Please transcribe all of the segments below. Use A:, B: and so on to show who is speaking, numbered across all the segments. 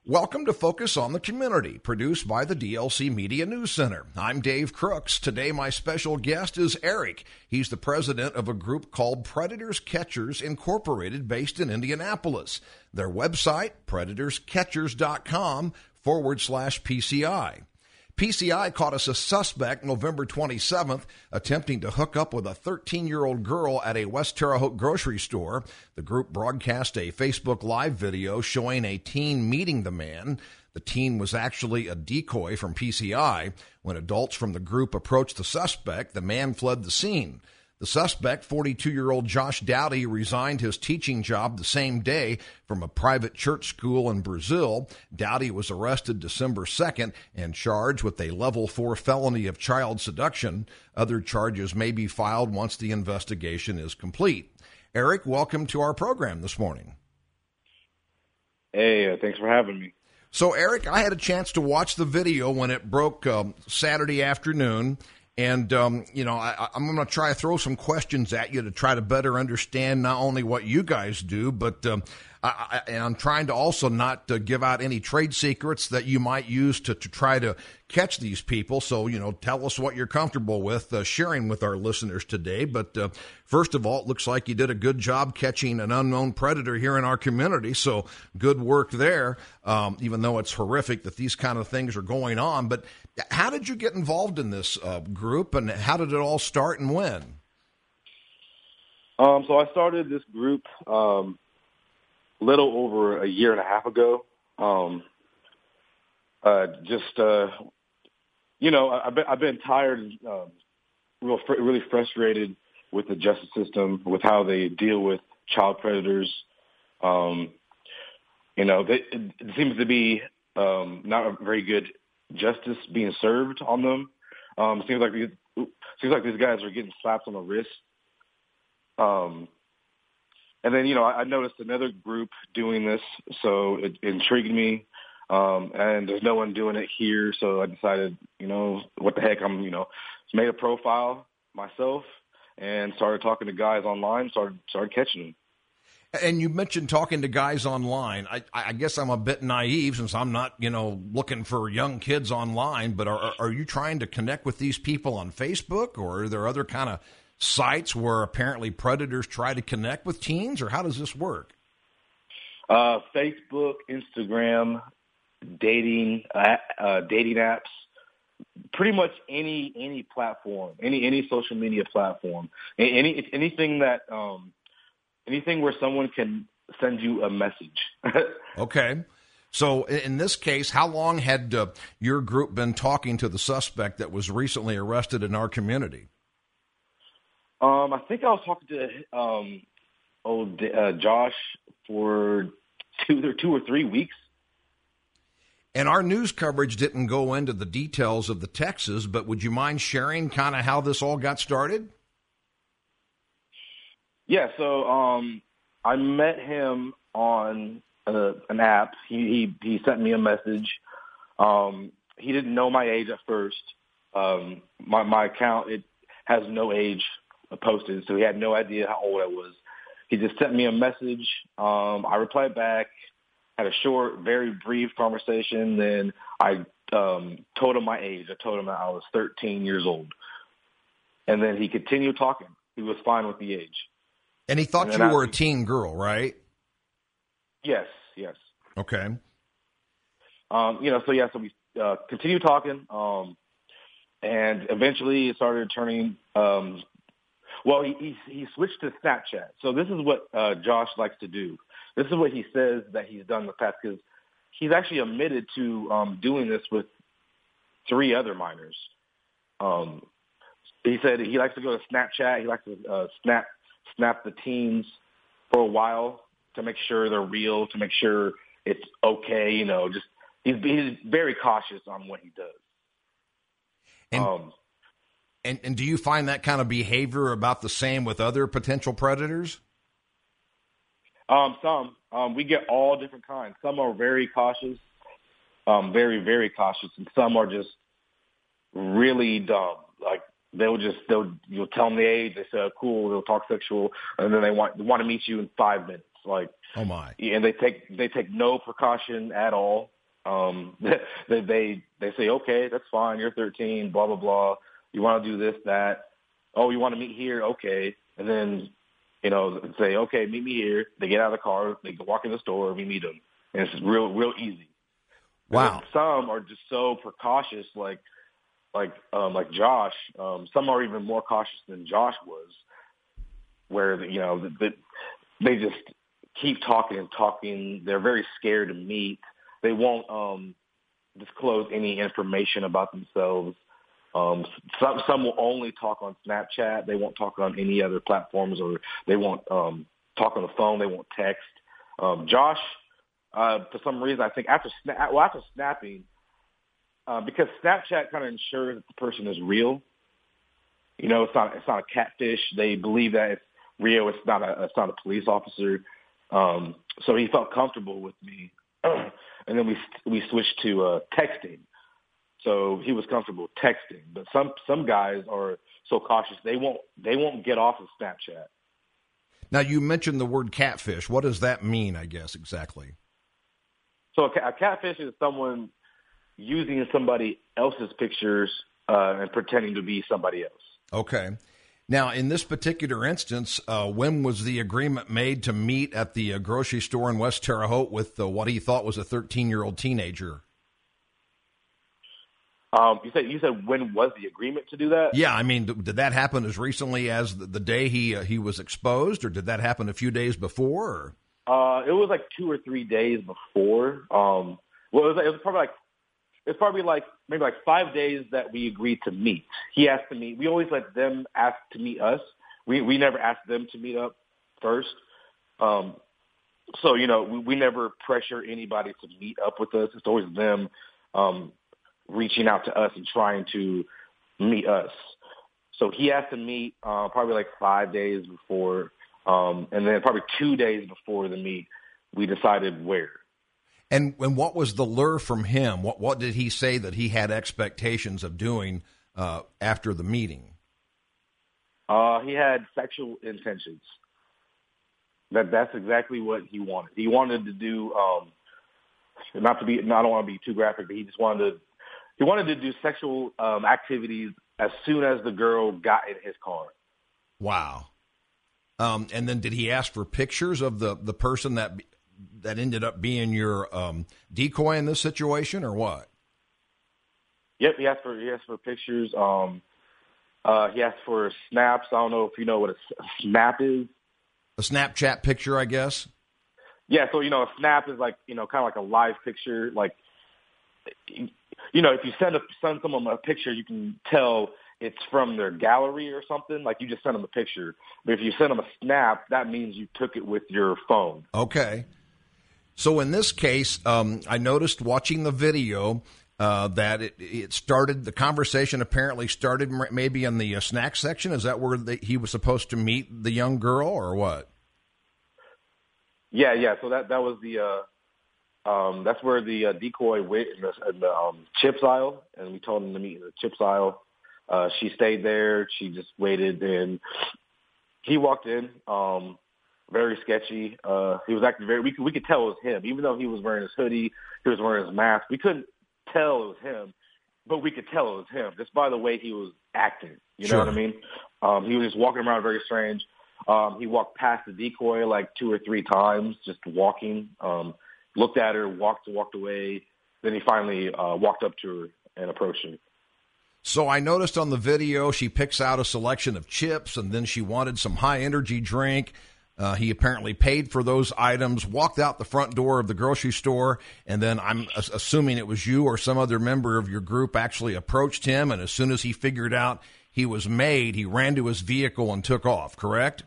A: Welcome to Focus on the Community, produced by the DLC Media News Center. I'm Dave Crooks. Today, my special guest is Eric. He's the president of a group called Predators Catchers Incorporated, based in Indianapolis. Their website, predatorscatchers.com/PCI. PCI caught us a suspect November 27th attempting to hook up with a 13-year-old girl at a West Terre Haute grocery store. The group broadcast a Facebook Live video showing a teen meeting the man. The teen was actually a decoy from PCI. When adults from the group approached the suspect, the man fled the scene. The suspect, 42-year-old Josh Dowdy, resigned his teaching job the same day from a private church school in Brazil. Dowdy was arrested December 2nd and charged with a level 4 felony of child seduction. Other charges may be filed once the investigation is complete. Eric, welcome to our program this morning.
B: Hey, thanks for having me.
A: So, Eric, I had a chance to watch the video when it broke Saturday afternoon. And, I'm going to try to throw some questions at you to try to better understand not only what you guys do, but I'm trying to also not give out any trade secrets that you might use to try to catch these people. So, tell us what you're comfortable with sharing with our listeners today. But first of all, it looks like you did a good job catching an unknown predator here in our community. So good work there, even though it's horrific that these kind of things are going on. But how did you get involved in this group, and how did it all start and when?
B: So I started this group little over a year and a half ago. I've been tired, really frustrated with the justice system, with how they deal with child predators. It seems to be not a very good justice being served on them. Seems like these guys are getting slapped on the wrist. And then, I noticed another group doing this, so it intrigued me. And there's no one doing it here, so I decided, what the heck, made a profile myself and started talking to guys online, started catching them.
A: And you mentioned talking to guys online. I guess I'm a bit naive since I'm not, looking for young kids online, but are you trying to connect with these people on Facebook, or are there other kind of sites where apparently predators try to connect with teens, or how does this work?
B: Facebook, Instagram, dating apps, pretty much any platform, any social media platform, anything where someone can send you a message.
A: Okay. So in this case, how long had your group been talking to the suspect that was recently arrested in our community?
B: I think I was talking to Josh for 2 or 3 weeks.
A: And our news coverage didn't go into the details of the texts, but would you mind sharing kind of how this all got started?
B: Yeah, so I met him on an app. He sent me a message. He didn't know my age at first. My account, it has no age posted, so he had no idea how old I was. He just sent me a message. I replied back, had a short, very brief conversation. Then I told him my age. I told him that I was 13 years old. And then he continued talking. He was fine with the age.
A: And he thought you were a teen girl, right?
B: Yes.
A: Okay.
B: So we continued talking, and eventually it started turning. He switched to Snapchat. So this is what Josh likes to do. This is what he says that he's done in the past, because he's actually admitted to doing this with 3 other minors. He said he likes to go to Snapchat. He likes to snap the teens for a while to make sure they're real, to make sure it's okay. He's very cautious on what he does.
A: And do you find that kind of behavior about the same with other potential predators?
B: Some. We get all different kinds. Some are very cautious, very, very cautious, and some are just really dumb. Like you'll tell them the age, they say, cool, they'll talk sexual, and then they want to meet you in 5 minutes. Like,
A: oh my,
B: and they take no precaution at all. They say, okay, that's fine. You're 13, blah, blah, blah. You want to do this, that. Oh, you want to meet here? Okay. And then, say, okay, meet me here. They get out of the car. They walk in the store. We meet them. And it's real easy.
A: Wow.
B: Some are just so precautious, like Josh. Some are even more cautious than Josh was, where, they just keep talking and talking. They're very scared to meet. They won't disclose any information about themselves. Some will only talk on Snapchat. They won't talk on any other platforms, or they won't talk on the phone. They won't text. Josh, for some reason, I think after snapping, because Snapchat kind of ensures that the person is real. It's not a catfish. They believe that it's real. It's not a police officer. So he felt comfortable with me. And then we switched to texting. So he was comfortable texting. But some guys are so cautious they won't get off of Snapchat.
A: Now, you mentioned the word catfish. What does that mean, I guess, exactly?
B: So a catfish is someone using somebody else's pictures and pretending to be somebody else.
A: Okay. Now, in this particular instance, when was the agreement made to meet at the grocery store in West Terre Haute with what he thought was a 13-year-old teenager?
B: You said when was the agreement to do that?
A: Yeah, I mean, did that happen as recently as the day he was exposed, or did that happen a few days before?
B: It was like 2 or 3 days before. It was probably maybe 5 days that we agreed to meet. He asked to meet. We always let them ask to meet us. We never asked them to meet up first. So we never pressure anybody to meet up with us. It's always them reaching out to us and trying to meet us. So he asked to meet probably 5 days before, and then probably 2 days before the meet, we decided where.
A: And what was the lure from him? What did he say that he had expectations of doing after the meeting?
B: He had sexual intentions. That's exactly what he wanted. He wanted to do I don't want to be too graphic, but he wanted to do sexual activities as soon as the girl got in his car.
A: Wow. And then did he ask for pictures of the person that ended up being your decoy in this situation, or what?
B: Yep, he asked for pictures. He asked for snaps. I don't know if you know what a snap is.
A: A Snapchat picture, I guess.
B: Yeah, so a snap is kind of like a live picture. Like, if you send someone a picture, you can tell it's from their gallery or something. Like, you just send them a picture. But if you send them a snap, that means you took it with your phone.
A: Okay. So in this case, I noticed watching the video that it started, the conversation apparently started maybe in the snack section. Is that where he was supposed to meet the young girl, or what?
B: Yeah. So that was that's where the decoy went in the chips aisle, and we told him to meet in the chips aisle. She stayed there. She just waited, and he walked in. Very sketchy. He was acting we could tell it was him, even though he was wearing his hoodie, he was wearing his mask. We couldn't tell it was him, but we could tell it was him just by the way he was acting. You know what I mean? He was just walking around very strange. He walked past the decoy 2 or 3 times, just walking. Looked at her, walked away. Then he finally walked up to her and approached her.
A: So I noticed on the video she picks out a selection of chips, and then she wanted some high-energy drink. He apparently paid for those items, walked out the front door of the grocery store, and then I'm assuming it was you or some other member of your group actually approached him, and as soon as he figured out he was made, he ran to his vehicle and took off, correct?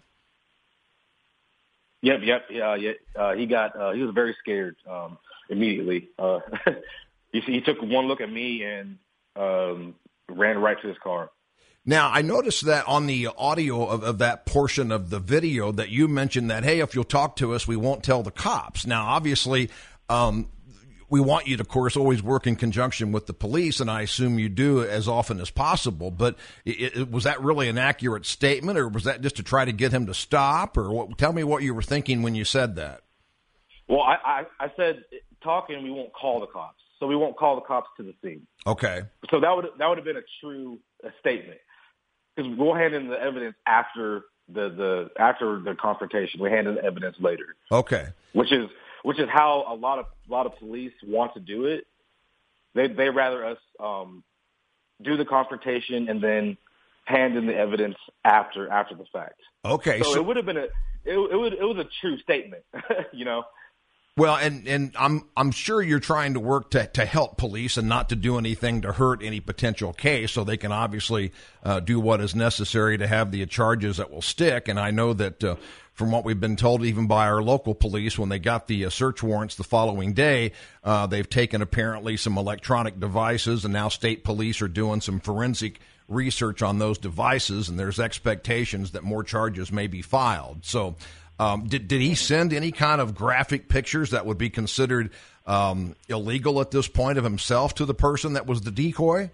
B: Yep. Yeah. He was very scared immediately. He took one look at me and ran right to his car.
A: Now, I noticed that on the audio of that portion of the video that you mentioned that, hey, if you'll talk to us, we won't tell the cops. Now, obviously, we want you to, of course, always work in conjunction with the police, and I assume you do as often as possible. But was that really an accurate statement, or was that just to try to get him to stop? Or tell me what you were thinking when you said that.
B: Well, I said, talking, we won't call the cops. So we won't call the cops to the scene.
A: Okay.
B: So that would have been a true statement, because we'll hand in the evidence after the confrontation. We hand in the evidence later.
A: Okay.
B: Which is how a lot of police want to do it. They rather us do the confrontation and then hand in the evidence after the fact.
A: Okay.
B: So it would have been it was a true statement, you know.
A: Well, and I'm sure you're trying to work to help police and not to do anything to hurt any potential case, so they can obviously do what is necessary to have the charges that will stick. And I know that from what we've been told, even by our local police, when they got the search warrants the following day, they've taken apparently some electronic devices, and now state police are doing some forensic research on those devices, and there's expectations that more charges may be filed. So. Did he send any kind of graphic pictures that would be considered illegal at this point of himself to the person that was the decoy?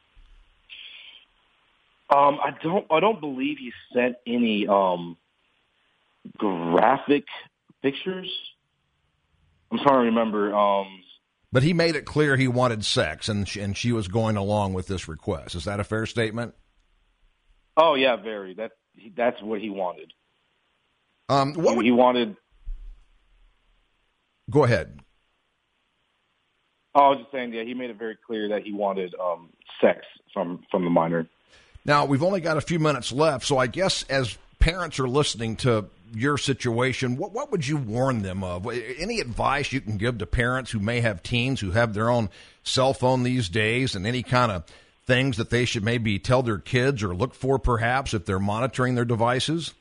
B: I don't believe he sent any graphic pictures. I'm trying to remember.
A: But he made it clear he wanted sex, and she was going along with this request. Is that a fair statement?
B: Oh yeah, very. That's what he wanted.
A: He
B: wanted.
A: Go ahead.
B: I was just saying, yeah, he made it very clear that he wanted sex from the minor.
A: Now, we've only got a few minutes left, so I guess as parents are listening to your situation, what would you warn them of? Any advice you can give to parents who may have teens who have their own cell phone these days, and any kind of things that they should maybe tell their kids or look for perhaps if they're monitoring their devices?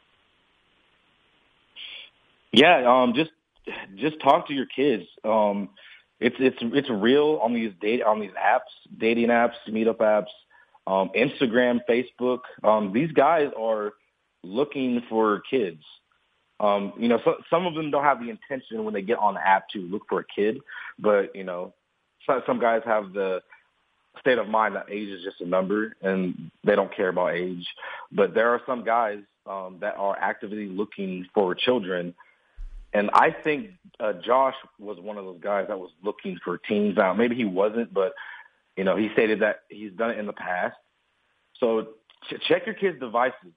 B: Yeah, just talk to your kids. It's real on these apps, dating apps, meetup apps, Instagram, Facebook. These guys are looking for kids. Some of them don't have the intention when they get on the app to look for a kid, but some guys have the state of mind that age is just a number and they don't care about age. But there are some guys that are actively looking for children. And I think Josh was one of those guys that was looking for teens out. Maybe he wasn't, but, he stated that he's done it in the past. So check your kids' devices.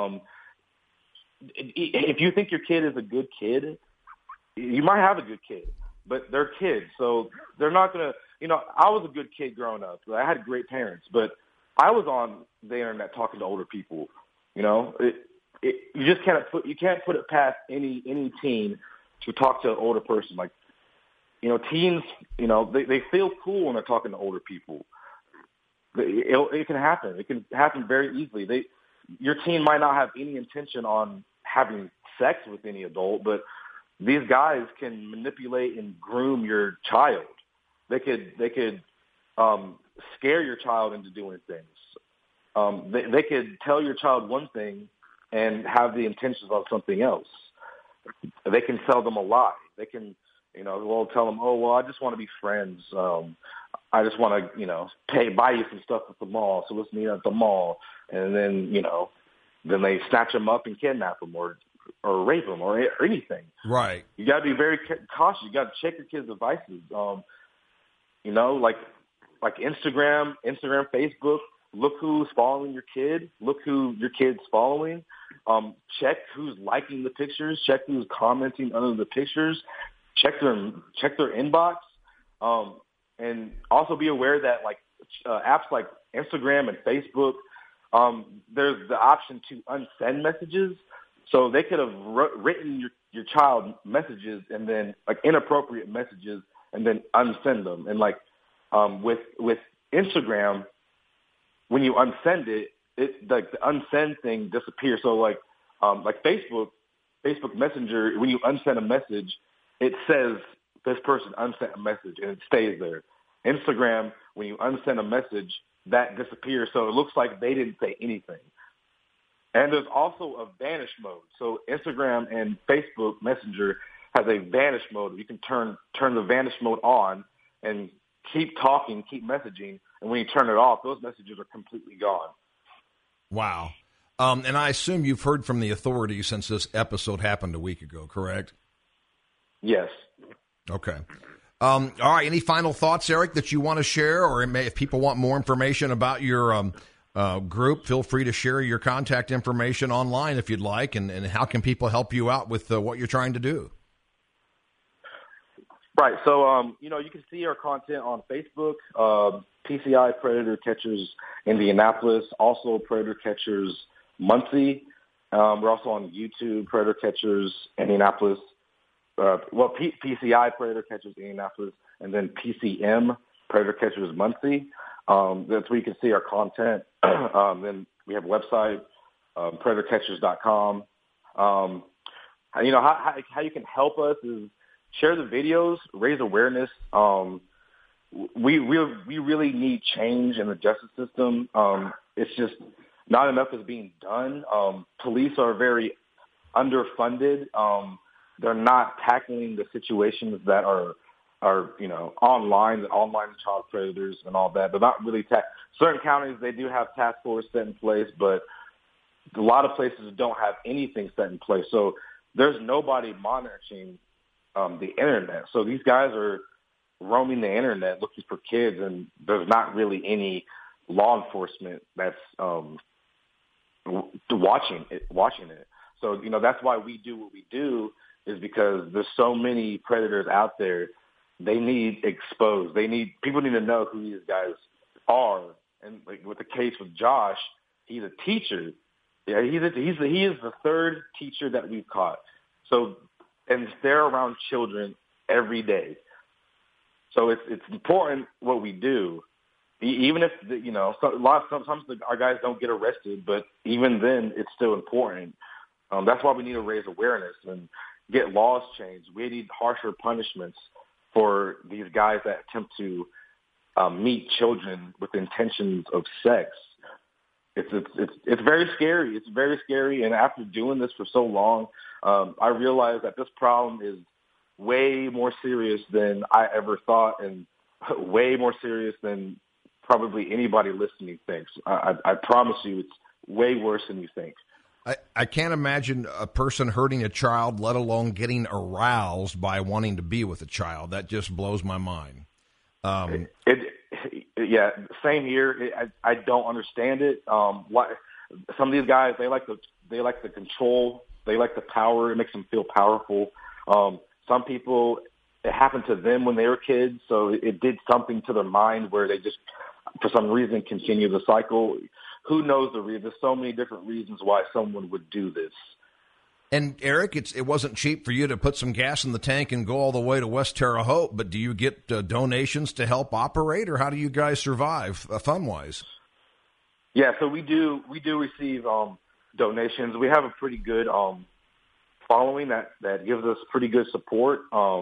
B: If you think your kid is a good kid, you might have a good kid, but they're kids. So they're not going to, I was a good kid growing up. I had great parents, but I was on the internet talking to older people. You just can't put it past any teen to talk to an older person. Like, teens, they feel cool when they're talking to older people. It can happen. It can happen very easily. Your teen might not have any intention on having sex with any adult, but these guys can manipulate and groom your child. They could scare your child into doing things. They could tell your child one thing and have the intentions on something else. They can sell them a lie. They can, tell them, oh, well, I just want to be friends. I just want to, buy you some stuff at the mall. So let's meet at the mall. And then, then they snatch them up and kidnap them or rape them or anything.
A: Right.
B: You got to be very cautious. You got to check your kids' devices. Like Instagram, Facebook. Look who's following your kid. Look who your kid's following. Check who's liking the pictures. Check who's commenting under the pictures. Check their inbox. And also be aware that apps like Instagram and Facebook, there's the option to unsend messages. So they could have written your child messages and then inappropriate messages and then unsend them. And with Instagram, when you unsend it, the unsend thing disappears. So like Facebook Messenger, when you unsend a message, it says this person unsent a message and it stays there. Instagram, when you unsend a message, that disappears. So it looks like they didn't say anything. And there's also a vanish mode. So Instagram and Facebook Messenger has a vanish mode. You can turn the vanish mode on and keep talking, keep messaging, and when you turn it off, those messages are completely gone.
A: Wow. And I assume you've heard from the authorities since this episode happened a week ago, correct?
B: Yes.
A: Okay. All right. Any final thoughts, Eric, that you want to share? Or if people want more information about your group, feel free to share your contact information online if you'd like. And how can people help you out with what you're trying to do?
B: Right. So, you can see our content on Facebook, PCI Predator Catchers Indianapolis, also Predator Catchers Muncie. We're also on YouTube, Predator Catchers Indianapolis. PCI Predator Catchers Indianapolis, and then PCM Predator Catchers Muncie. That's where you can see our content. Then we have a website, predatorcatchers.com. How you can help us is share the videos, raise awareness. We really need change in the justice system. It's just not enough is being done. Police are very underfunded. They're not tackling the situations that are online child predators and all that. They're not really certain counties, they do have task force set in place, but a lot of places don't have anything set in place. So there's nobody monitoring the internet. So these guys are roaming the internet looking for kids, and there's not really any law enforcement that's watching it. So, that's why we do what we do, is because there's so many predators out there. They need exposed. People need to know who these guys are. And like with the case with Josh, he's a teacher. Yeah, he is the third teacher that we've caught. So, and they're around children every day. So it's important what we do. Even if sometimes our guys don't get arrested, but even then it's still important. That's why we need to raise awareness and get laws changed. We need harsher punishments for these guys that attempt to meet children with intentions of sex. It's very scary. It's very scary. And after doing this for so long, I realized that this problem is way more serious than I ever thought, and way more serious than probably anybody listening thinks. I promise you, it's way worse than you think.
A: I can't imagine a person hurting a child, let alone getting aroused by wanting to be with a child. That just blows my mind.
B: Yeah, same here. I don't understand it. Some of these guys, they like the control, they like the power. It makes them feel powerful. Some people, it happened to them when they were kids, so it did something to their mind where they just, for some reason, continue the cycle. Who knows the reason? There's so many different reasons why someone would do this.
A: And, Eric, it wasn't cheap for you to put some gas in the tank and go all the way to West Terre Haute, but do you get donations to help operate, or how do you guys survive fund-wise?
B: Yeah, so we do receive donations. We have a pretty good following that gives us pretty good support.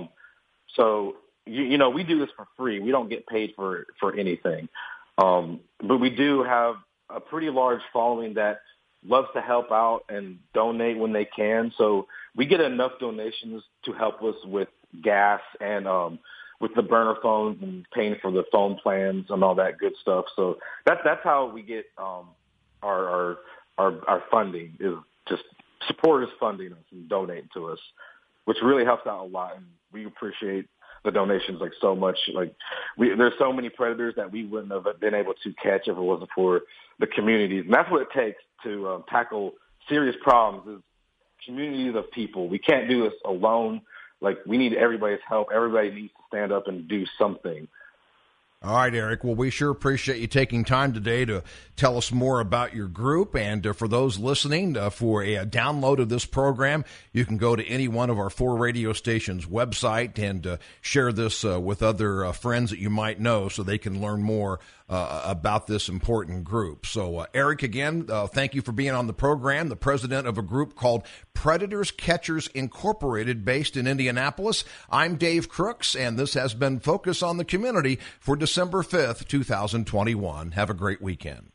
B: So, we do this for free. We don't get paid for anything. But we do have a pretty large following that loves to help out and donate when they can. So we get enough donations to help us with gas and with the burner phones and paying for the phone plans and all that good stuff. So that's how we get our funding, is just supporters funding us and donating to us, which really helps out a lot. And we appreciate the donations so much. There's so many predators that we wouldn't have been able to catch if it wasn't for the communities. And that's what it takes to tackle serious problems, is communities of people. We can't do this alone. We need everybody's help. Everybody needs to stand up and do something.
A: All right, Eric. Well, we sure appreciate you taking time today to tell us more about your group. And for those listening, for a download of this program, you can go to any one of our 4 radio stations' website and share this with other friends that you might know so they can learn more about this important group. So, Eric, again, thank you for being on the program, the president of a group called Predators Catchers Incorporated, based in Indianapolis. I'm Dave Crooks, and this has been Focus on the Community for December 5th, 2021. Have a great weekend.